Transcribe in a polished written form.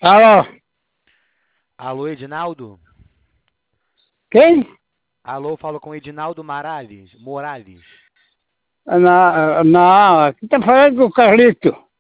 Alô, Alô, Edinaldo? quem? Alô, falo com Edinaldo Morales. Não, aqui tá falando com o Carlito.